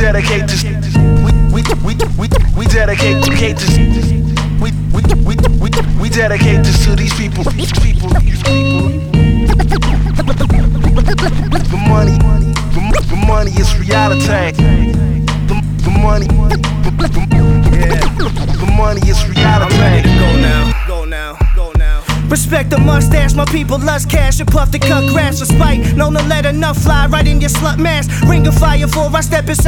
dedicate this. We dedicate this. We dedicate this to these people. The money is reality. The money is reality. I'm ready to go now. Respect the mustache, my people lust cash and puff to cut grass for spite. Known to let enough fly right in your slut mask. Ring of fire before I step inside.